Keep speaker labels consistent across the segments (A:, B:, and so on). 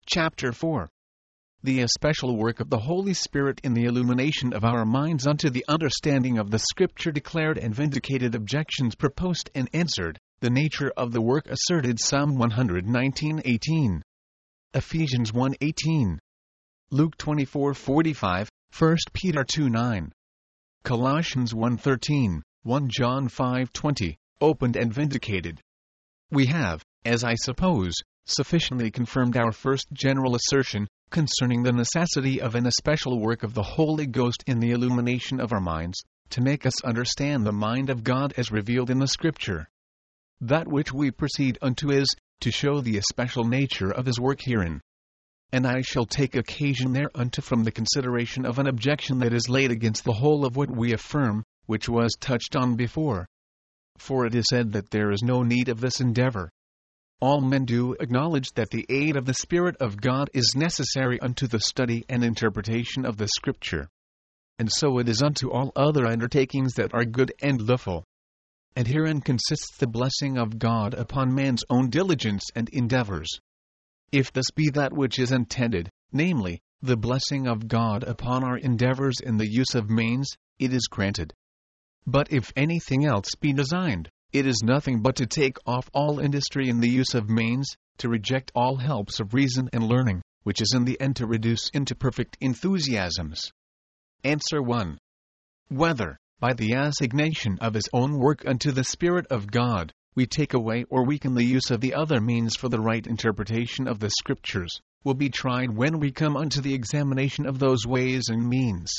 A: Chapter 4. The especial work of the Holy Spirit in the illumination of our minds unto the understanding of the Scripture declared and vindicated, objections proposed and answered, the nature of the work asserted. Psalm 119:18. Ephesians 1:18. Luke 24:45, 1 Peter 2:9. Colossians 1:13, 1 John 5:20, opened and vindicated. We have, as I suppose, sufficiently confirmed our first general assertion, concerning the necessity of an especial work of the Holy Ghost in the illumination of our minds, to make us understand the mind of God as revealed in the Scripture. That which we proceed unto is, to show the especial nature of His work herein. And I shall take occasion thereunto from the consideration of an objection that is laid against the whole of what we affirm, which was touched on before. For it is said that there is no need of this endeavor. All men do acknowledge that the aid of the Spirit of God is necessary unto the study and interpretation of the Scripture. And so it is unto all other undertakings that are good and lawful. And herein consists the blessing of God upon man's own diligence and endeavors. If this be that which is intended, namely, the blessing of God upon our endeavors in the use of means, it is granted. But if anything else be designed, it is nothing but to take off all industry in the use of means, to reject all helps of reason and learning, which is in the end to reduce into perfect enthusiasms. Answer 1. Whether, by the assignation of His own work unto the Spirit of God, we take away or weaken the use of the other means for the right interpretation of the Scriptures, will be tried when we come unto the examination of those ways and means.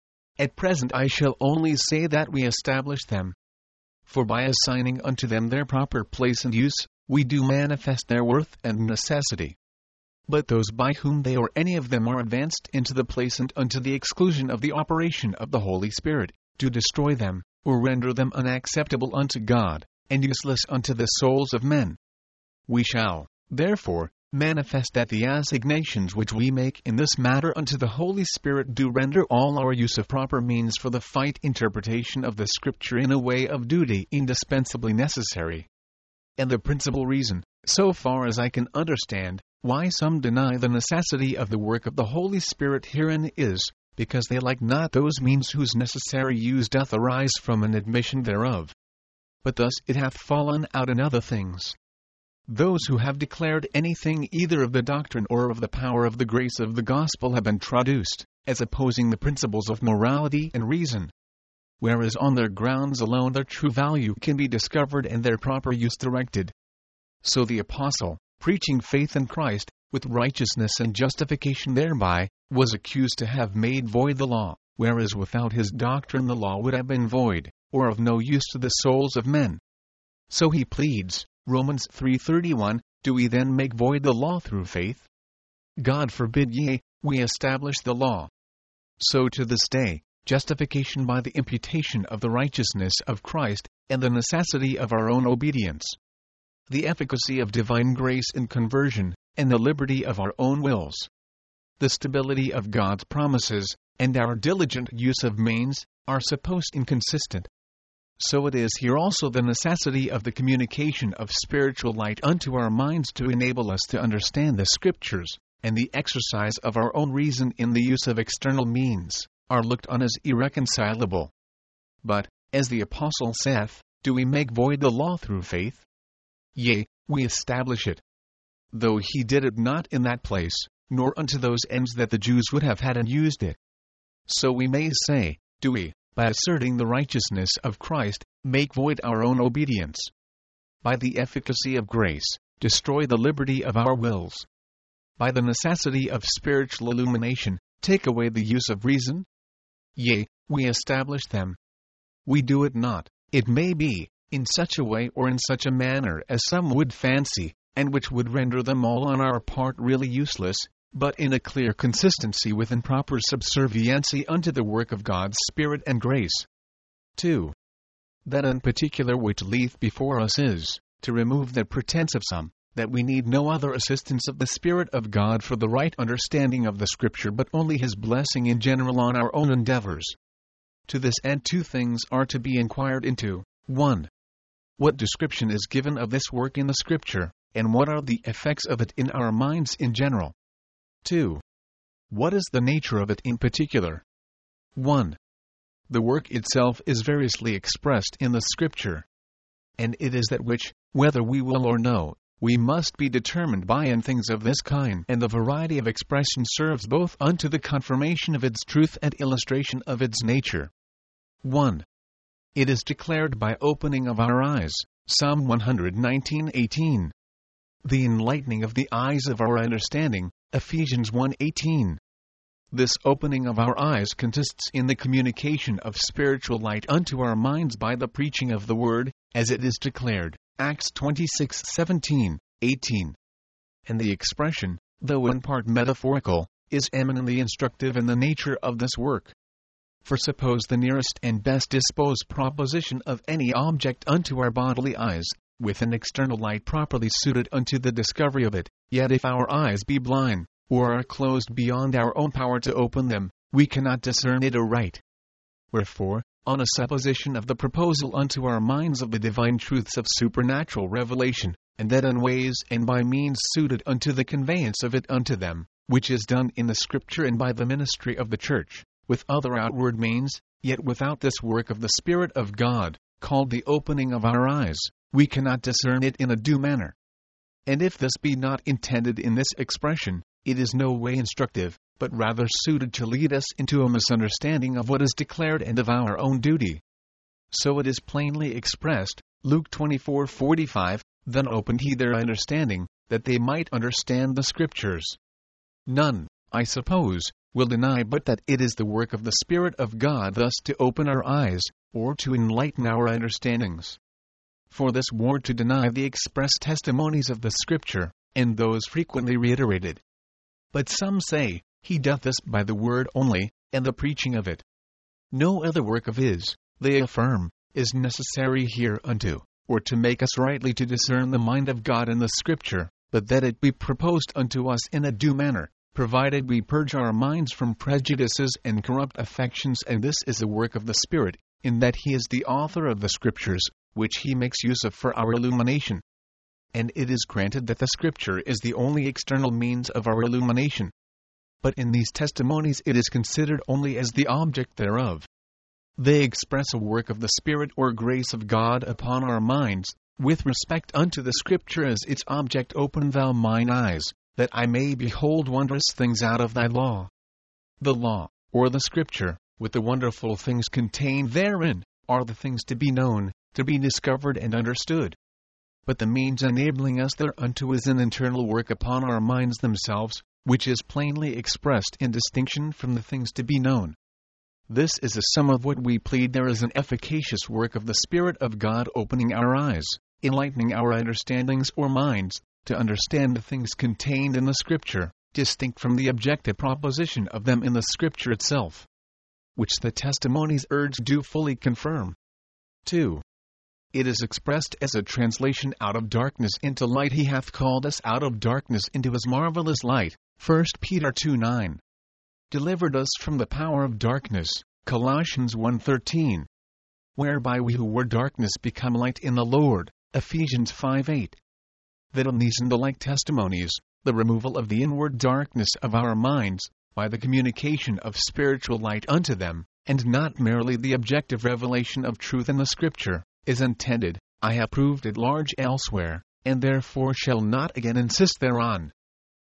A: At present I shall only say that we establish them. For by assigning unto them their proper place and use, we do manifest their worth and necessity. But those by whom they or any of them are advanced into the place and unto the exclusion of the operation of the Holy Spirit, do destroy them, or render them unacceptable unto God, and useless unto the souls of men. We shall, therefore, manifest that the assignations which we make in this matter unto the Holy Spirit do render all our use of proper means for the right interpretation of the Scripture in a way of duty indispensably necessary. And the principal reason, so far as I can understand, why some deny the necessity of the work of the Holy Spirit herein is, because they like not those means whose necessary use doth arise from an admission thereof. But thus it hath fallen out in other things. Those who have declared anything either of the doctrine or of the power of the grace of the gospel have been traduced, as opposing the principles of morality and reason. Whereas on their grounds alone their true value can be discovered and their proper use directed. So the apostle, preaching faith in Christ, with righteousness and justification thereby, was accused to have made void the law, whereas without his doctrine the law would have been void, or of no use to the souls of men. So he pleads, Romans 3:31, do we then make void the law through faith? God forbid, yea, we establish the law. So to this day, justification by the imputation of the righteousness of Christ, and the necessity of our own obedience. The efficacy of divine grace in conversion, and the liberty of our own wills. The stability of God's promises, and our diligent use of means, are supposed inconsistent. So it is here also the necessity of the communication of spiritual light unto our minds to enable us to understand the Scriptures, and the exercise of our own reason in the use of external means, are looked on as irreconcilable. But, as the Apostle saith, do we make void the law through faith? Yea, we establish it. Though he did it not in that place, nor unto those ends that the Jews would have had and used it. So we may say, do we, by asserting the righteousness of Christ, make void our own obedience? By the efficacy of grace, destroy the liberty of our wills? By the necessity of spiritual illumination, take away the use of reason? Yea, we establish them. We do it not, it may be, in such a way or in such a manner as some would fancy, and which would render them all on our part really useless, but in a clear consistency with and proper subserviency unto the work of God's Spirit and grace. 2. That in particular which lieth before us is, to remove the pretense of some, that we need no other assistance of the Spirit of God for the right understanding of the Scripture but only His blessing in general on our own endeavors. To this end 2 things are to be inquired into. 1. What description is given of this work in the Scripture, and what are the effects of it in our minds in general? 2. What is the nature of it in particular? 1. The work itself is variously expressed in the Scripture. And it is that which, whether we will or no, we must be determined by in things of this kind, and the variety of expression serves both unto the confirmation of its truth and illustration of its nature. 1. It is declared by opening of our eyes, Psalm 119:18. The enlightening of the eyes of our understanding, Ephesians 1:18. This opening of our eyes consists in the communication of spiritual light unto our minds by the preaching of the Word, as it is declared, Acts 26:17, 18. And the expression, though in part metaphorical, is eminently instructive in the nature of this work. For suppose the nearest and best disposed proposition of any object unto our bodily eyes, with an external light properly suited unto the discovery of it, yet if our eyes be blind, or are closed beyond our own power to open them, we cannot discern it aright. Wherefore, on a supposition of the proposal unto our minds of the divine truths of supernatural revelation, and that in ways and by means suited unto the conveyance of it unto them, which is done in the Scripture and by the ministry of the Church, with other outward means, yet without this work of the Spirit of God, called the opening of our eyes, we cannot discern it in a due manner. And if this be not intended in this expression, it is no way instructive, but rather suited to lead us into a misunderstanding of what is declared and of our own duty. So it is plainly expressed, Luke 24:45, Then opened he their understanding, that they might understand the Scriptures. None, I suppose, will deny but that it is the work of the Spirit of God thus to open our eyes, or to enlighten our understandings. For this were to deny the express testimonies of the Scripture, and those frequently reiterated. But some say, he doth this by the word only, and the preaching of it. No other work of his, they affirm, is necessary hereunto, or to make us rightly to discern the mind of God in the Scripture, but that it be proposed unto us in a due manner, provided we purge our minds from prejudices and corrupt affections, and this is the work of the Spirit, in that he is the author of the Scriptures, which he makes use of for our illumination. And it is granted that the Scripture is the only external means of our illumination. But in these testimonies it is considered only as the object thereof. They express a work of the Spirit or grace of God upon our minds, with respect unto the Scripture as its object. Open thou mine eyes, that I may behold wondrous things out of thy law. The law, or the Scripture, with the wonderful things contained therein, are the things to be known, to be discovered and understood. But the means enabling us thereunto is an internal work upon our minds themselves, which is plainly expressed in distinction from the things to be known. This is a sum of what we plead. There is an efficacious work of the Spirit of God opening our eyes, enlightening our understandings or minds, to understand the things contained in the Scripture, distinct from the objective proposition of them in the Scripture itself, which the testimonies urged do fully confirm. 2. It is expressed as a translation out of darkness into light. He hath called us out of darkness into his marvelous light, 1 Peter 2:9. Delivered us from the power of darkness, Colossians 1:13. Whereby we who were darkness become light in the Lord, Ephesians 5:8. That in these and the like testimonies, the removal of the inward darkness of our minds, by the communication of spiritual light unto them, and not merely the objective revelation of truth in the Scripture, is intended. I have proved it large elsewhere, and therefore shall not again insist thereon.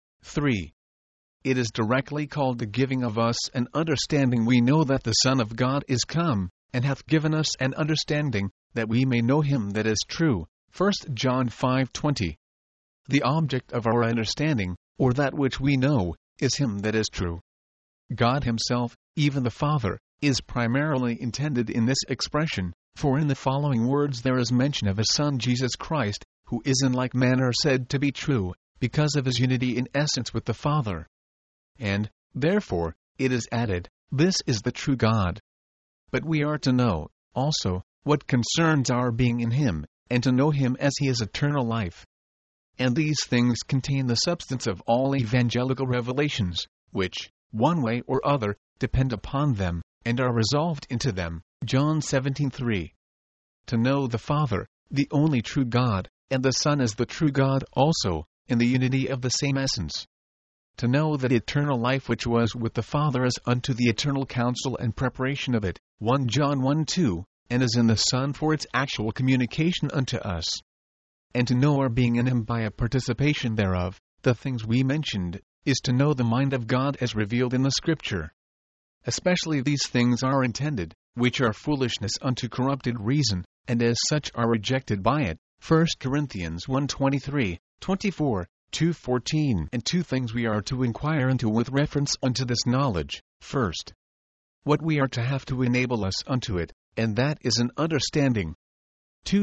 A: 3. It is directly called the giving of us an understanding. We know that the Son of God is come, and hath given us an understanding, that we may know him that is true, 1 John 5:20. The object of our understanding, or that which we know, is him that is true. God himself, even the Father, is primarily intended in this expression, for in the following words there is mention of his Son Jesus Christ, who is in like manner said to be true, because of his unity in essence with the Father. And, therefore, it is added, this is the true God. But we are to know, also, what concerns our being in him, and to know him as he is eternal life. And these things contain the substance of all evangelical revelations, which, one way or other, depend upon them, and are resolved into them. John 17:3. To know the Father, the only true God, and the Son as the true God also, in the unity of the same essence. to know that eternal life which was with the Father is unto the eternal counsel and preparation of it, 1 John 1:2, and is in the Son for its actual communication unto us. And to know our being in him by a participation thereof, the things we mentioned, is to know the mind of God as revealed in the Scripture. Especially these things are intended, which are foolishness unto corrupted reason, and as such are rejected by it. 1 Corinthians 1:23, 24, 2:14. And two things we are to inquire into with reference unto this knowledge. First, what we are to have to enable us unto it, and that is an understanding. 2.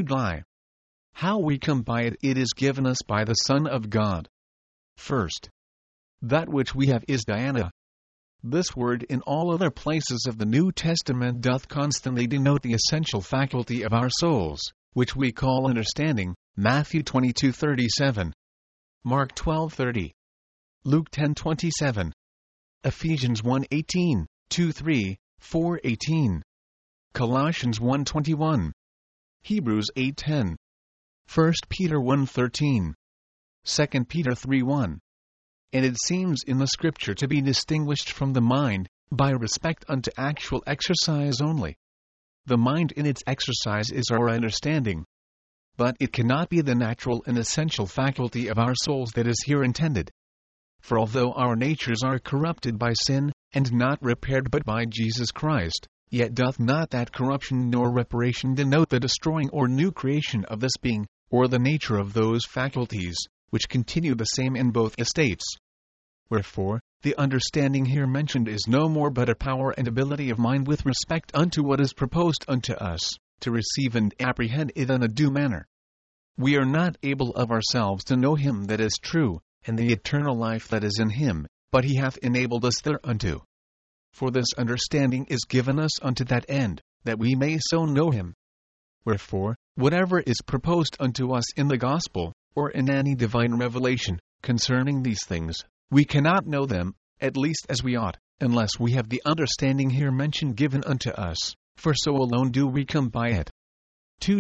A: How we come by it. It is given us by the Son of God. First, that which we have is Diana. This word in all other places of the New Testament doth constantly denote the essential faculty of our souls, which we call understanding, Matthew 22:37, Mark 12:30, Luke 10:27, Ephesians 1:18, 2:3, 4:18, Colossians 1:21, Hebrews 8:10, 1 Peter 1:13, 2 Peter 3:1. And it seems in the Scripture to be distinguished from the mind, by respect unto actual exercise only. The mind in its exercise is our understanding. But it cannot be the natural and essential faculty of our souls that is here intended. For although our natures are corrupted by sin, and not repaired but by Jesus Christ, yet doth not that corruption nor reparation denote the destroying or new creation of this being, or the nature of those faculties, which continue the same in both estates. Wherefore, the understanding here mentioned is no more but a power and ability of mind with respect unto what is proposed unto us, to receive and apprehend it in a due manner. We are not able of ourselves to know him that is true, and the eternal life that is in him, but he hath enabled us thereunto. For this understanding is given us unto that end, that we may so know him. Wherefore, whatever is proposed unto us in the gospel, or in any divine revelation, concerning these things, we cannot know them, at least as we ought, unless we have the understanding here mentioned given unto us, for so alone do we come by it. 2.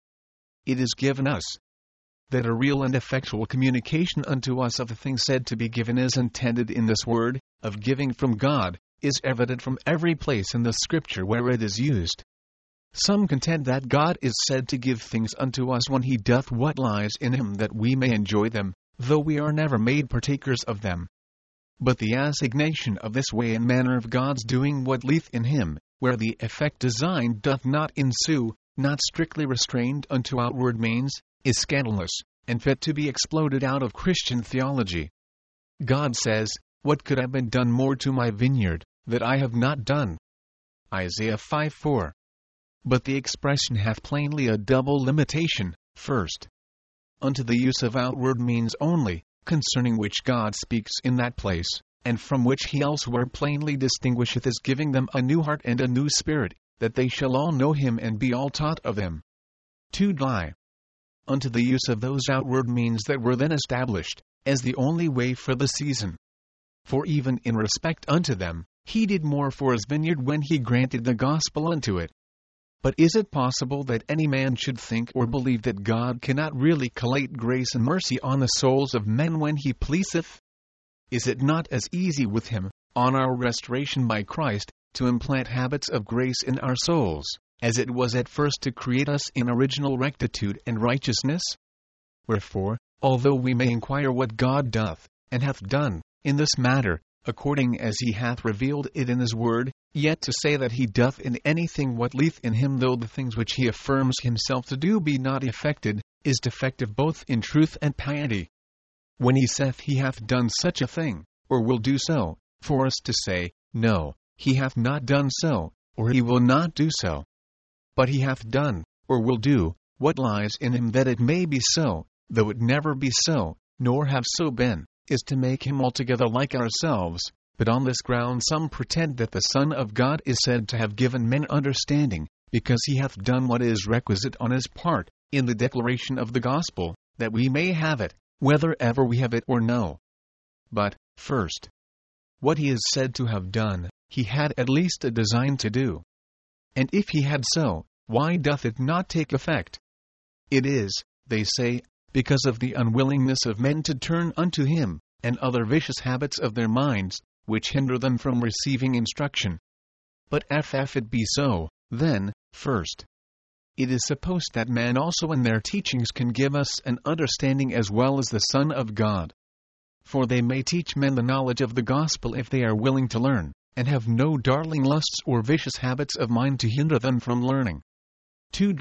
A: It is given us, that a real and effectual communication unto us of the things said to be given is intended in this word, of giving from God, is evident from every place in the Scripture where it is used. Some contend that God is said to give things unto us when he doth what lies in him that we may enjoy them, though we are never made partakers of them. But the assignation of this way and manner of God's doing what lieth in him, where the effect designed doth not ensue, not strictly restrained unto outward means, is scandalous, and fit to be exploded out of Christian theology. God says, "What could have been done more to my vineyard, that I have not done?" Isaiah 5:4. But the expression hath plainly a double limitation. First, unto the use of outward means only, concerning which God speaks in that place, and from which he elsewhere plainly distinguisheth as giving them a new heart and a new spirit, that they shall all know him and be all taught of him. 2. Unto the use of those outward means that were then established, as the only way for the season. For even in respect unto them, he did more for his vineyard when he granted the gospel unto it. But is it possible that any man should think or believe that God cannot really collate grace and mercy on the souls of men when he pleaseth? Is it not as easy with him, on our restoration by Christ, to implant habits of grace in our souls, as it was at first to create us in original rectitude and righteousness? Wherefore, although we may inquire what God doth, and hath done, in this matter, according as he hath revealed it in his word, yet to say that he doth in anything what lieth in him, though the things which he affirms himself to do be not effected, is defective both in truth and piety. When he saith he hath done such a thing, or will do so, for us to say, no, he hath not done so, or he will not do so. But he hath done, or will do, what lies in him that it may be so, though it never be so, nor have so been, is to make him altogether like ourselves. But on this ground some pretend that the Son of God is said to have given men understanding, because he hath done what is requisite on his part, in the declaration of the gospel, that we may have it, whether ever we have it or no. But, first, what he is said to have done, he had at least a design to do. And if he had so, why doth it not take effect? It is, they say, because of the unwillingness of men to turn unto him, and other vicious habits of their minds, which hinder them from receiving instruction. But if it be so, then, first, it is supposed that men also in their teachings can give us an understanding as well as the Son of God. For they may teach men the knowledge of the gospel if they are willing to learn, and have no darling lusts or vicious habits of mind to hinder them from learning. 2.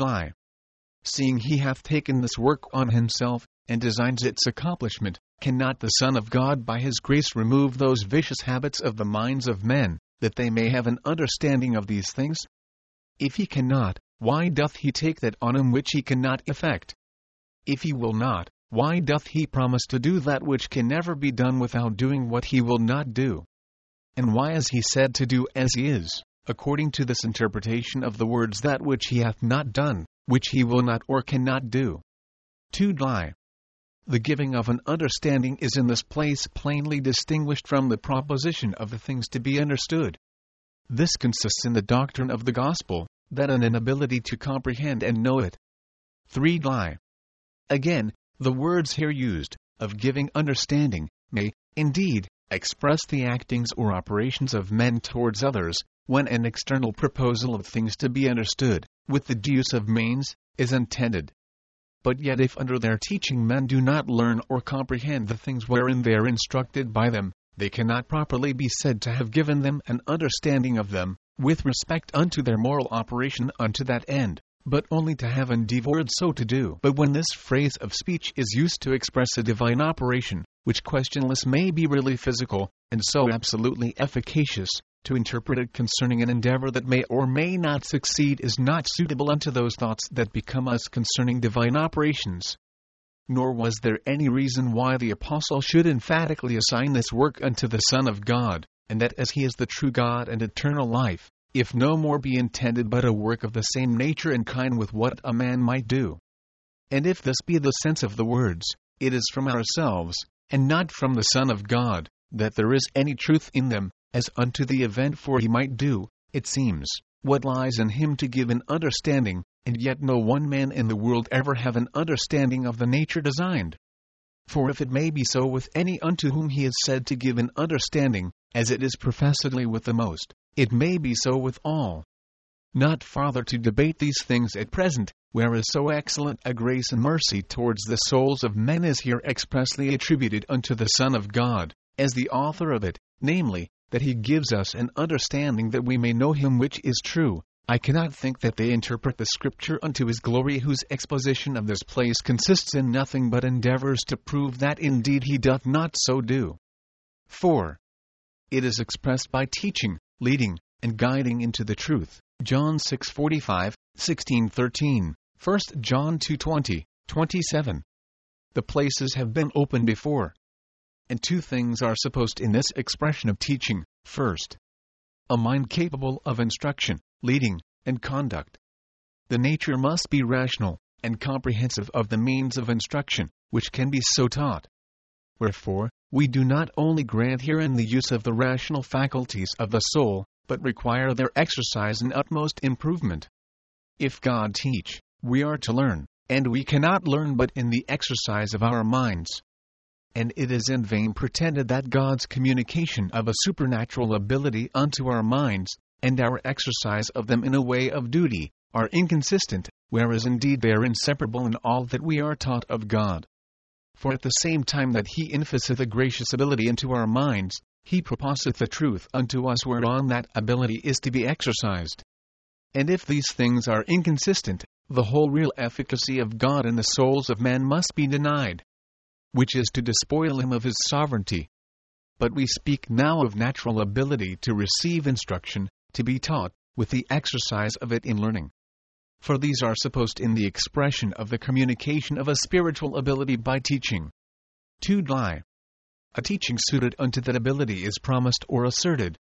A: Seeing he hath taken this work on himself, and designs its accomplishment, cannot the Son of God by his grace remove those vicious habits of the minds of men, that they may have an understanding of these things? If he cannot, why doth he take that on him which he cannot effect? If he will not, why doth he promise to do that which can never be done without doing what he will not do? And why is he said to do as he is, according to this interpretation of the words that which he hath not done, which he will not or cannot do? 2. The giving of an understanding is in this place plainly distinguished from the proposition of the things to be understood. This consists in the doctrine of the gospel, that an inability to comprehend and know it. 3. Again, the words here used, of giving understanding, may, indeed, express the actings or operations of men towards others, when an external proposal of things to be understood, with the use of means, is intended. But yet if under their teaching men do not learn or comprehend the things wherein they are instructed by them, they cannot properly be said to have given them an understanding of them, with respect unto their moral operation unto that end, but only to have endeavored so to do. But when this phrase of speech is used to express a divine operation, which questionless may be really physical, and so absolutely efficacious, to interpret it concerning an endeavor that may or may not succeed is not suitable unto those thoughts that become us concerning divine operations. Nor was there any reason why the apostle should emphatically assign this work unto the Son of God, and that as he is the true God and eternal life, if no more be intended but a work of the same nature and kind with what a man might do. And if this be the sense of the words, it is from ourselves, and not from the Son of God, that there is any truth in them, as unto the event for he might do, it seems, what lies in him to give an understanding, and yet no one man in the world ever have an understanding of the nature designed. For if it may be so with any unto whom he is said to give an understanding, as it is professedly with the most, it may be so with all. Not farther to debate these things at present, whereas so excellent a grace and mercy towards the souls of men is here expressly attributed unto the Son of God, as the author of it, namely, that he gives us an understanding that we may know him which is true. I cannot think that they interpret the Scripture unto his glory, whose exposition of this place consists in nothing but endeavors to prove that indeed he doth not so do. 4. It is expressed by teaching, leading, and guiding into the truth. John 6:45, 16:13, 1 John 2:20, 27. The places have been opened before. And two things are supposed in this expression of teaching. First, a mind capable of instruction, leading, and conduct. The nature must be rational, and comprehensive of the means of instruction, which can be so taught. Wherefore, we do not only grant herein the use of the rational faculties of the soul, but require their exercise and utmost improvement. If God teach, we are to learn, and we cannot learn but in the exercise of our minds. And it is in vain pretended that God's communication of a supernatural ability unto our minds, and our exercise of them in a way of duty, are inconsistent, whereas indeed they are inseparable in all that we are taught of God. For at the same time that he infuseth a gracious ability into our minds, he proposeth the truth unto us whereon that ability is to be exercised. And if these things are inconsistent, the whole real efficacy of God in the souls of men must be denied, which is to despoil him of his sovereignty. But we speak now of natural ability to receive instruction, to be taught, with the exercise of it in learning. For these are supposed in the expression of the communication of a spiritual ability by teaching. 2. A teaching suited unto that ability is promised or asserted.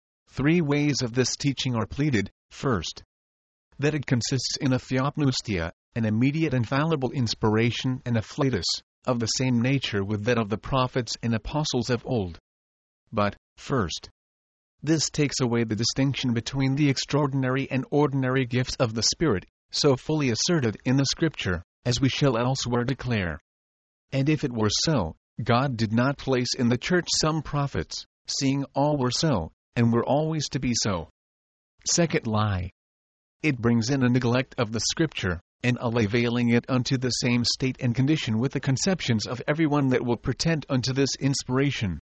A: 3 ways of this teaching are pleaded. First, that it consists in a theopneustia, an immediate infallible inspiration, and a flatus, of the same nature with that of the prophets and apostles of old. But, first, this takes away the distinction between the extraordinary and ordinary gifts of the Spirit, so fully asserted in the Scripture, as we shall elsewhere declare. And if it were so, God did not place in the church some prophets, seeing all were so, and were always to be so. Second lie. It brings in a neglect of the Scripture, and a lavailing it unto the same state and condition with the conceptions of everyone that will pretend unto this inspiration.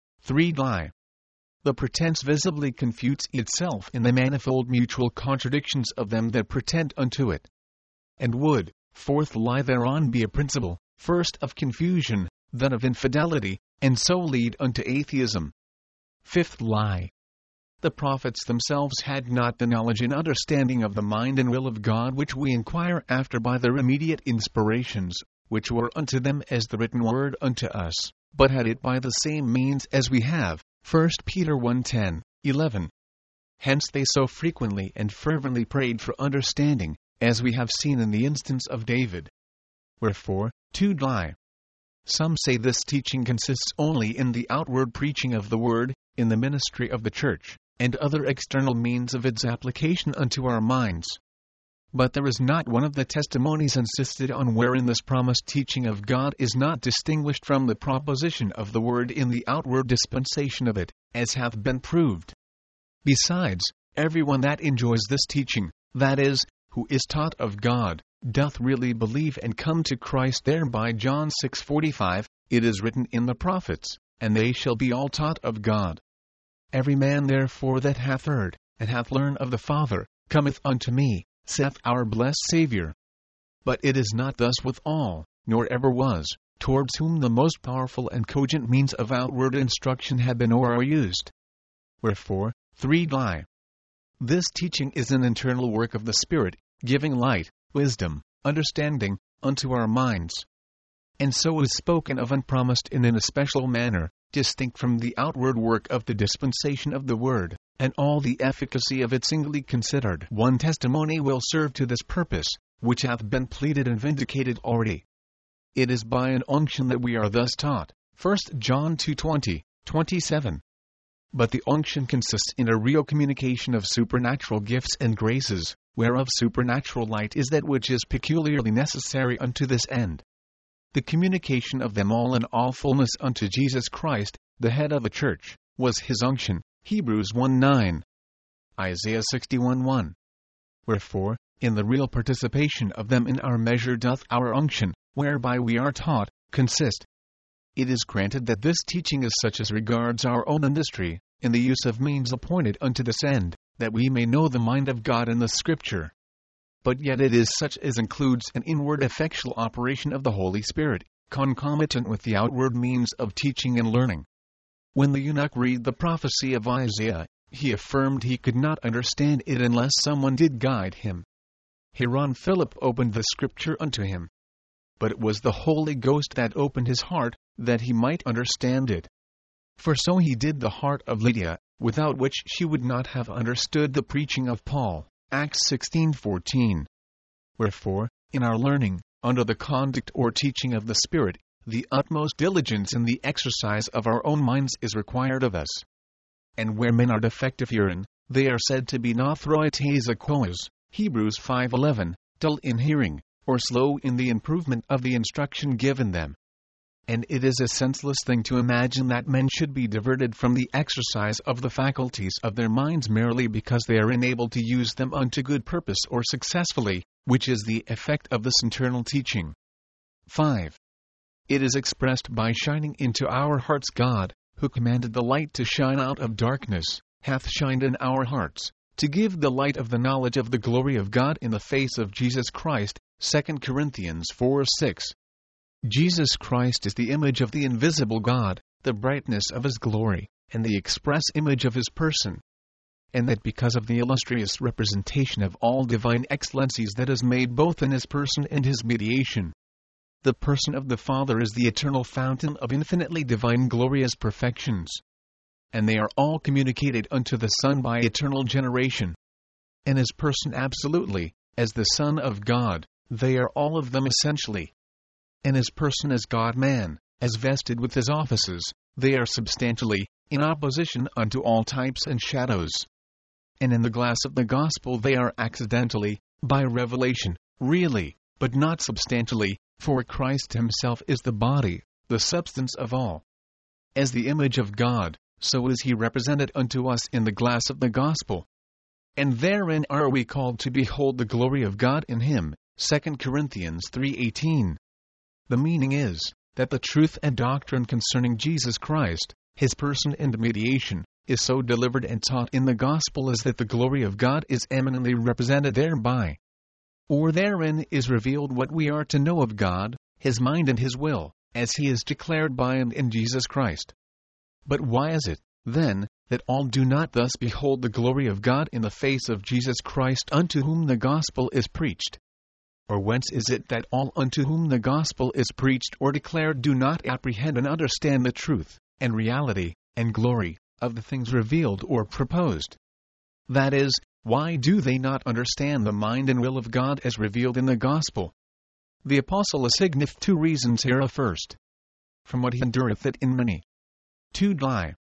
A: 3 lie. The pretense visibly confutes itself in the manifold mutual contradictions of them that pretend unto it. And would, fourth lie thereon be a principle, first of confusion, then of infidelity, and so lead unto atheism. Fifth lie. The prophets themselves had not the knowledge and understanding of the mind and will of God which we inquire after by their immediate inspirations, which were unto them as the written word unto us, but had it by the same means as we have. 1 Peter 1:10, 11. Hence they so frequently and fervently prayed for understanding, as we have seen in the instance of David. Wherefore, 2 lie. Some say this teaching consists only in the outward preaching of the word, in the ministry of the church, and other external means of its application unto our minds. But there is not one of the testimonies insisted on wherein this promised teaching of God is not distinguished from the proposition of the word in the outward dispensation of it, as hath been proved. Besides, everyone that enjoys this teaching, that is, who is taught of God, doth really believe and come to Christ thereby. John 6:45, it is written in the prophets, and they shall be all taught of God. Every man therefore that hath heard, and hath learned of the Father, cometh unto me, saith our blessed Saviour. But it is not thus with all, nor ever was, towards whom the most powerful and cogent means of outward instruction have been or are used. Wherefore, 3 lie. This teaching is an internal work of the Spirit, giving light, wisdom, understanding, unto our minds. And so is spoken of and promised in an especial manner, distinct from the outward work of the dispensation of the word, and all the efficacy of it singly considered. One testimony will serve to this purpose, which hath been pleaded and vindicated already. It is by an unction that we are thus taught. 1 John 2:20, 27. But the unction consists in a real communication of supernatural gifts and graces, whereof supernatural light is that which is peculiarly necessary unto this end. The communication of them all in all fullness unto Jesus Christ, the head of the church, was his unction. Hebrews 1:9. Isaiah 61:1. Wherefore, in the real participation of them in our measure doth our unction, whereby we are taught, consist. It is granted that this teaching is such as regards our own industry, in the use of means appointed unto this end, that we may know the mind of God in the Scripture. But yet it is such as includes an inward effectual operation of the Holy Spirit, concomitant with the outward means of teaching and learning. When the eunuch read the prophecy of Isaiah, he affirmed he could not understand it unless someone did guide him. Hereon Philip opened the Scripture unto him. But it was the Holy Ghost that opened his heart, that he might understand it. For so he did the heart of Lydia, without which she would not have understood the preaching of Paul. Acts 16:14. Wherefore, in our learning, under the conduct or teaching of the Spirit, the utmost diligence in the exercise of our own minds is required of us. And where men are defective herein, they are said to be nothroites aquos, Hebrews 5:11, dull in hearing, or slow in the improvement of the instruction given them. And it is a senseless thing to imagine that men should be diverted from the exercise of the faculties of their minds merely because they are enabled to use them unto good purpose or successfully, which is the effect of this internal teaching. 5. It is expressed by shining into our hearts. God, who commanded the light to shine out of darkness, hath shined in our hearts, to give the light of the knowledge of the glory of God in the face of Jesus Christ. 2 Corinthians 4:6. Jesus Christ is the image of the invisible God, the brightness of his glory, and the express image of his person. And that because of the illustrious representation of all divine excellencies that is made both in his person and his mediation. The person of the Father is the eternal fountain of infinitely divine glorious perfections. And they are all communicated unto the Son by eternal generation. And his person absolutely, as the Son of God, they are all of them essentially. And his person as God-man, as vested with his offices, they are substantially, in opposition unto all types and shadows. And in the glass of the gospel they are accidentally, by revelation, really, but not substantially, for Christ himself is the body, the substance of all. As the image of God, so is he represented unto us in the glass of the gospel. And therein are we called to behold the glory of God in him. 2 Corinthians 3:18. The meaning is, that the truth and doctrine concerning Jesus Christ, his person and mediation, is so delivered and taught in the gospel as that the glory of God is eminently represented thereby. Or therein is revealed what we are to know of God, his mind and his will, as he is declared by and in Jesus Christ. But why is it, then, that all do not thus behold the glory of God in the face of Jesus Christ unto whom the gospel is preached? Or whence is it that all unto whom the gospel is preached or declared do not apprehend and understand the truth, and reality, and glory, of the things revealed or proposed? That is, why do they not understand the mind and will of God as revealed in the gospel? The apostle assigneth 2 reasons here. First, from what he endureth it in many. 2.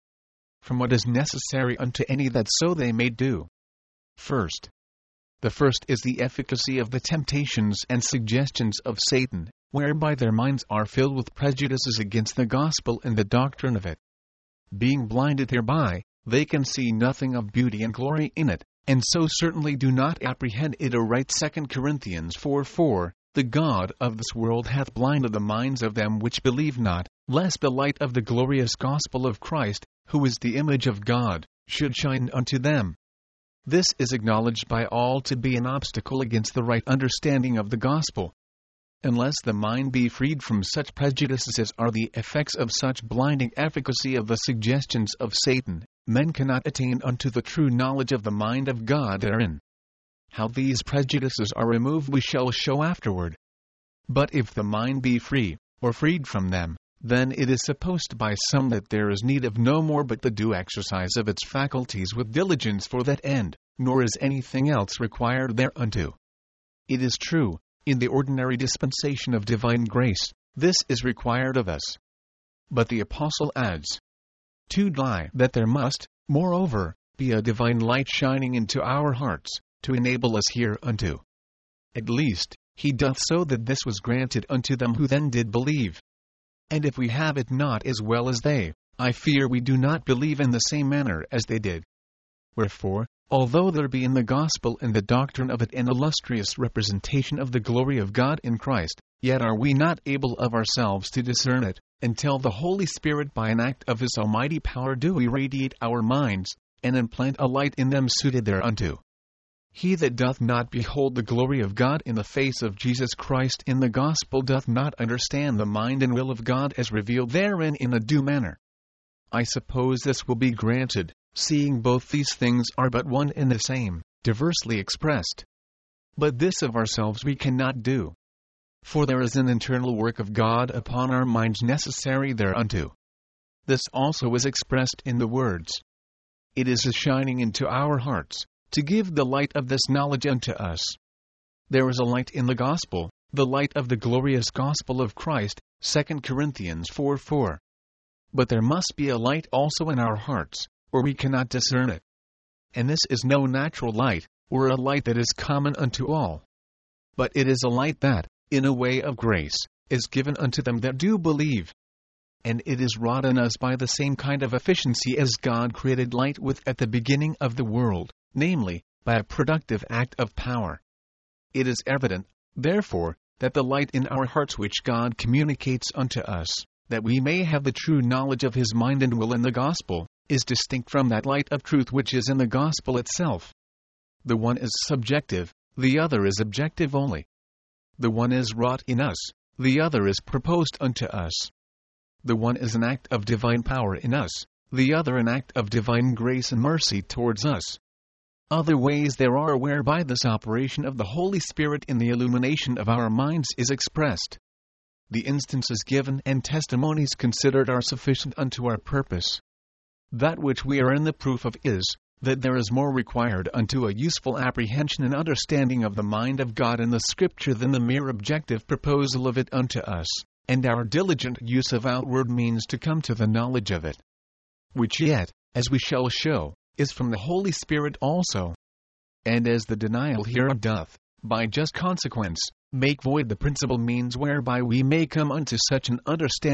A: From what is necessary unto any that so they may do. First, the first is the efficacy of the temptations and suggestions of Satan, whereby their minds are filled with prejudices against the gospel and the doctrine of it. Being blinded thereby, they can see nothing of beauty and glory in it, and so certainly do not apprehend it aright. 2 Corinthians 4:4, the God of this world hath blinded the minds of them which believe not, lest the light of the glorious gospel of Christ, who is the image of God, should shine unto them. This is acknowledged by all to be an obstacle against the right understanding of the gospel. Unless the mind be freed from such prejudices as are the effects of such blinding efficacy of the suggestions of Satan, men cannot attain unto the true knowledge of the mind of God therein. How these prejudices are removed we shall show afterward. But if the mind be free, or freed from them, then it is supposed by some that there is need of no more but the due exercise of its faculties with diligence for that end, nor is anything else required thereunto. It is true, in the ordinary dispensation of divine grace, this is required of us. But the apostle adds, 2. That there must, moreover, be a divine light shining into our hearts, to enable us hereunto. At least, he doth so that this was granted unto them who then did believe. And if we have it not as well as they, I fear we do not believe in the same manner as they did. Wherefore, although there be in the gospel and the doctrine of it an illustrious representation of the glory of God in Christ, yet are we not able of ourselves to discern it, until the Holy Spirit by an act of his almighty power do irradiate our minds, and implant a light in them suited thereunto. He that doth not behold the glory of God in the face of Jesus Christ in the gospel doth not understand the mind and will of God as revealed therein in a due manner. I suppose this will be granted, seeing both these things are but one and the same, diversely expressed. But this of ourselves we cannot do. For there is an internal work of God upon our minds necessary thereunto. This also is expressed in the words, it is a shining into our hearts, to give the light of this knowledge unto us. There is a light in the gospel, the light of the glorious gospel of Christ, 2 Corinthians 4:4. But there must be a light also in our hearts, or we cannot discern it. And this is no natural light, or a light that is common unto all. But it is a light that, in a way of grace, is given unto them that do believe. And it is wrought in us by the same kind of efficiency as God created light with at the beginning of the world, namely, by a productive act of power. It is evident, therefore, that the light in our hearts which God communicates unto us, that we may have the true knowledge of his mind and will in the gospel, is distinct from that light of truth which is in the gospel itself. The one is subjective, the other is objective only. The one is wrought in us, the other is proposed unto us. The one is an act of divine power in us, the other an act of divine grace and mercy towards us. Other ways there are whereby this operation of the Holy Spirit in the illumination of our minds is expressed. The instances given and testimonies considered are sufficient unto our purpose. That which we are in the proof of is, that there is more required unto a useful apprehension and understanding of the mind of God in the Scripture than the mere objective proposal of it unto us, and our diligent use of outward means to come to the knowledge of it. Which yet, as we shall show, is from the Holy Spirit also. And as the denial hereof doth, by just consequence, make void the principal means whereby we may come unto such an understanding,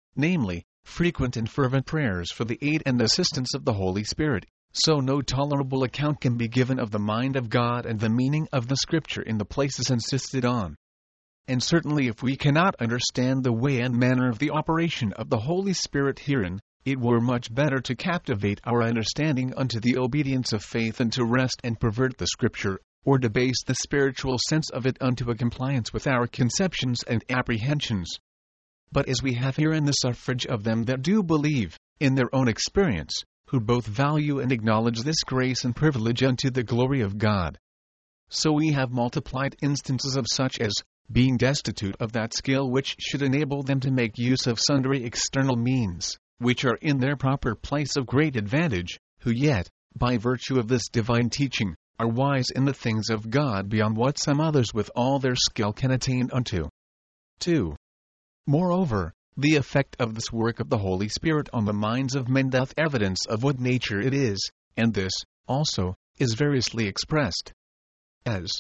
A: namely, frequent and fervent prayers for the aid and assistance of the Holy Spirit, so no tolerable account can be given of the mind of God and the meaning of the Scripture in the places insisted on. And certainly if we cannot understand the way and manner of the operation of the Holy Spirit herein, it were much better to captivate our understanding unto the obedience of faith than to wrest and pervert the Scripture, or debase the spiritual sense of it unto a compliance with our conceptions and apprehensions. But as we have herein the suffrage of them that do believe, in their own experience, who both value and acknowledge this grace and privilege unto the glory of God. So we have multiplied instances of such as, being destitute of that skill which should enable them to make use of sundry external means, which are in their proper place of great advantage, who yet, by virtue of this divine teaching, are wise in the things of God beyond what some others with all their skill can attain unto. 2. Moreover, the effect of this work of the Holy Spirit on the minds of men doth evidence of what nature it is, and this, also, is variously expressed. As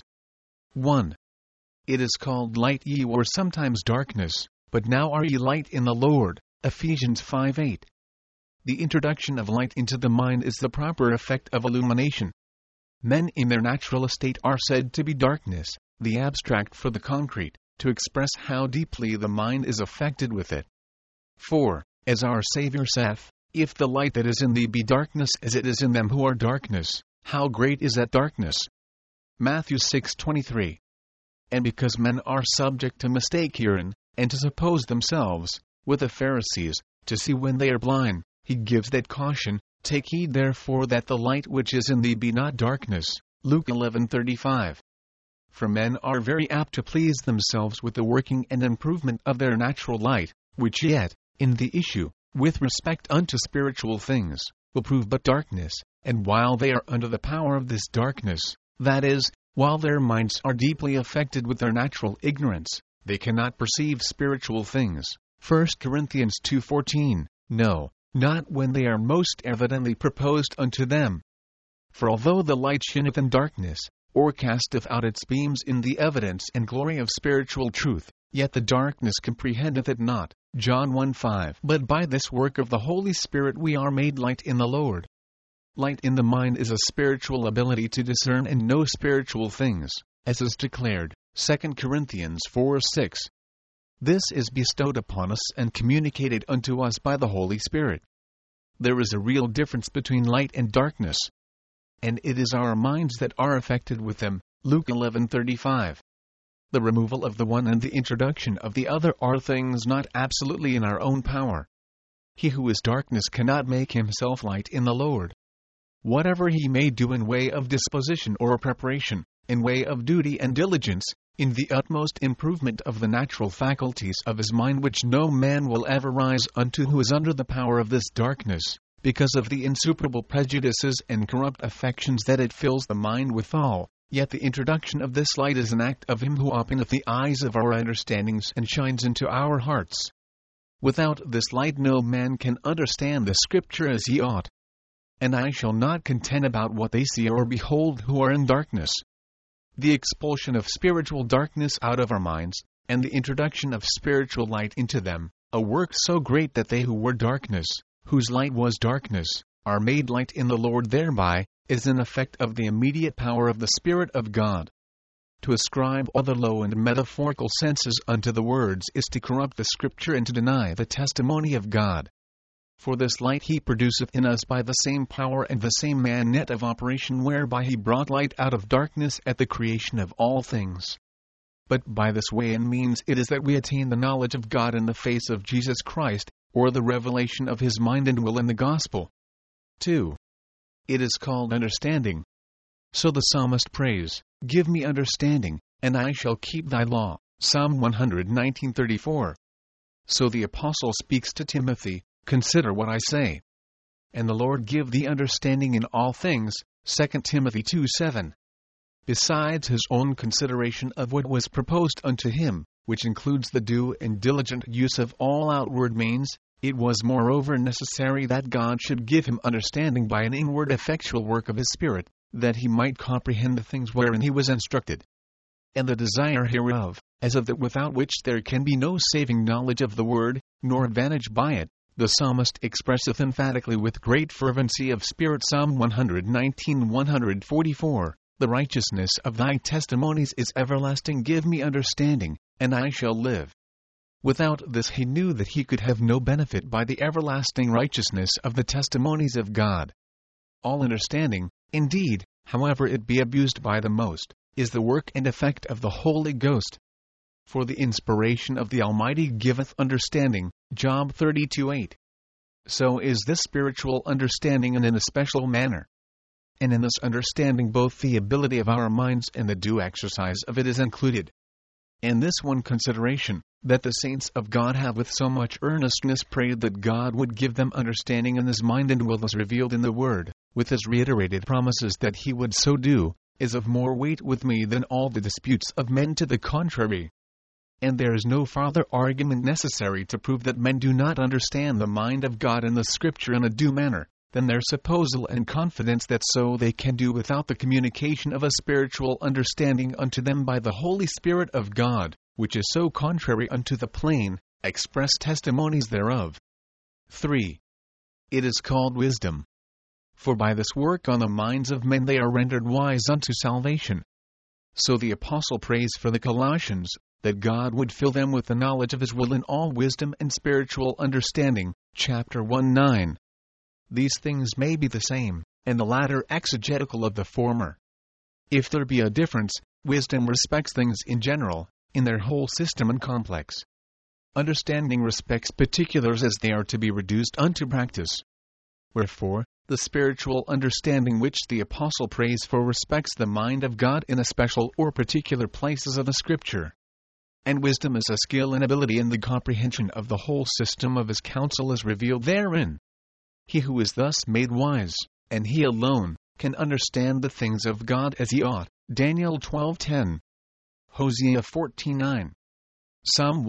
A: 1. It is called light, ye were sometimes darkness, but now are ye light in the Lord. Ephesians 5:8. The introduction of light into the mind is the proper effect of illumination. Men in their natural estate are said to be darkness, the abstract for the concrete, to express how deeply the mind is affected with it. 4. As our Savior saith, if the light that is in thee be darkness as it is in them who are darkness, how great is that darkness? Matthew 6:23. And because men are subject to mistake herein, and to suppose themselves, with the Pharisees, to see when they are blind, he gives that caution, take heed therefore that the light which is in thee be not darkness. Luke 11:35. For men are very apt to please themselves with the working and improvement of their natural light, which yet, in the issue, with respect unto spiritual things, will prove but darkness, and while they are under the power of this darkness, that is, while their minds are deeply affected with their natural ignorance, they cannot perceive spiritual things. 1 Corinthians 2:14. No, not when they are most evidently proposed unto them. For although the light shineth in darkness, or casteth out its beams in the evidence and glory of spiritual truth, yet the darkness comprehendeth it not. John 1:5. But by this work of the Holy Spirit we are made light in the Lord. Light in the mind is a spiritual ability to discern and know spiritual things, as is declared, 2 Corinthians 4:6. This is bestowed upon us and communicated unto us by the Holy Spirit. There is a real difference between light and darkness, and it is our minds that are affected with them. Luke 11:35. The removal of the one and the introduction of the other are things not absolutely in our own power. He who is darkness cannot make himself light in the Lord. Whatever he may do in way of disposition or preparation, in way of duty and diligence, in the utmost improvement of the natural faculties of his mind, which no man will ever rise unto who is under the power of this darkness, because of the insuperable prejudices and corrupt affections that it fills the mind withal. Yet the introduction of this light is an act of him who openeth the eyes of our understandings and shines into our hearts. Without this light no man can understand the Scripture as he ought. And I shall not contend about what they see or behold who are in darkness. The expulsion of spiritual darkness out of our minds, and the introduction of spiritual light into them, a work so great that they who were darkness, whose light was darkness, are made light in the Lord thereby, is an effect of the immediate power of the Spirit of God. To ascribe other low and metaphorical senses unto the words is to corrupt the Scripture and to deny the testimony of God. For this light he produceth in us by the same power and the same manner of operation whereby he brought light out of darkness at the creation of all things. But by this way and means it is that we attain the knowledge of God in the face of Jesus Christ, or the revelation of his mind and will in the gospel. 2. It is called understanding. So the psalmist prays, give me understanding, and I shall keep thy law. Psalm 119:34. So the apostle speaks to Timothy, consider what I say. And the Lord give thee understanding in all things. 2 Timothy 2:7. Besides his own consideration of what was proposed unto him, which includes the due and diligent use of all outward means, it was moreover necessary that God should give him understanding by an inward effectual work of his Spirit, that he might comprehend the things wherein he was instructed. And the desire hereof, as of that without which there can be no saving knowledge of the Word, nor advantage by it. The psalmist expresseth emphatically with great fervency of spirit Psalm 119:144, The righteousness of thy testimonies is everlasting, give me understanding, and I shall live. Without this he knew that he could have no benefit by the everlasting righteousness of the testimonies of God. All understanding, indeed, however it be abused by the most, is the work and effect of the Holy Ghost. For the inspiration of the Almighty giveth understanding, Job 32:8. So is this spiritual understanding, and in a special manner. And in this understanding both the ability of our minds and the due exercise of it is included. And this one consideration, that the saints of God have with so much earnestness prayed that God would give them understanding in his mind and will, as revealed in the Word, with his reiterated promises that he would so do, is of more weight with me than all the disputes of men to the contrary. And there is no farther argument necessary to prove that men do not understand the mind of God in the Scripture in a due manner, than their supposal and confidence that so they can do without the communication of a spiritual understanding unto them by the Holy Spirit of God, which is so contrary unto the plain, express testimonies thereof. 3. It is called wisdom. For by this work on the minds of men they are rendered wise unto salvation. So the Apostle prays for the Colossians, that God would fill them with the knowledge of his will in all wisdom and spiritual understanding, chapter 1:9. These things may be the same, and the latter exegetical of the former. If there be a difference, wisdom respects things in general, in their whole system and complex. Understanding respects particulars as they are to be reduced unto practice. Wherefore, the spiritual understanding which the Apostle prays for respects the mind of God in a special or particular places of the Scripture. And wisdom is a skill and ability in the comprehension of the whole system of his counsel as revealed therein. He who is thus made wise, and he alone, can understand the things of God as he ought. Daniel 12:10. Hosea 14:9. Psalm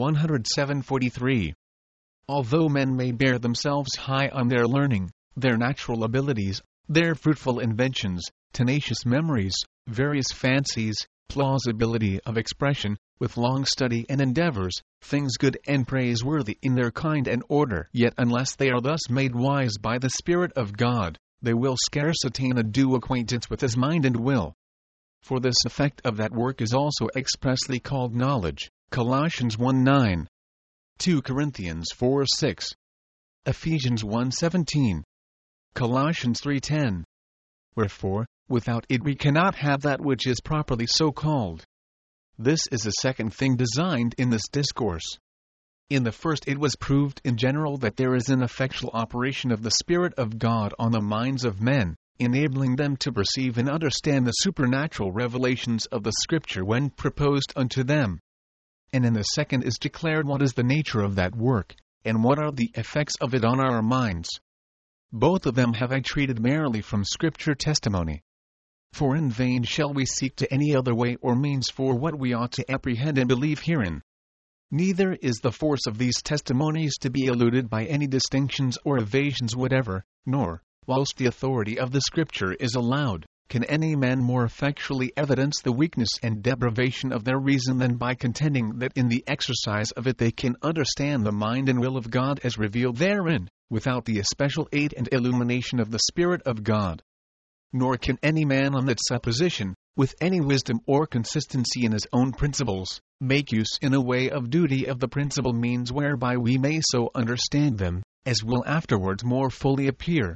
A: 107:43. Although men may bear themselves high on their learning, their natural abilities, their fruitful inventions, tenacious memories, various fancies, plausibility of expression, with long study and endeavors, things good and praiseworthy in their kind and order, yet unless they are thus made wise by the Spirit of God, they will scarce attain a due acquaintance with his mind and will. For this effect of that work is also expressly called knowledge, Colossians 1:9, 2 Corinthians 4:6, Ephesians 1:17, Colossians 3:10. Wherefore, without it we cannot have that which is properly so called. This is the second thing designed in this discourse. In the first it was proved in general that there is an effectual operation of the Spirit of God on the minds of men, enabling them to perceive and understand the supernatural revelations of the Scripture when proposed unto them. And in the second is declared what is the nature of that work, and what are the effects of it on our minds. Both of them have I treated merely from Scripture testimony. For in vain shall we seek to any other way or means for what we ought to apprehend and believe herein. Neither is the force of these testimonies to be eluded by any distinctions or evasions whatever, nor, whilst the authority of the Scripture is allowed, can any man more effectually evidence the weakness and depravation of their reason than by contending that in the exercise of it they can understand the mind and will of God as revealed therein, without the especial aid and illumination of the Spirit of God. Nor can any man on that supposition, with any wisdom or consistency in his own principles, make use in a way of duty of the principal means whereby we may so understand them, as will afterwards more fully appear.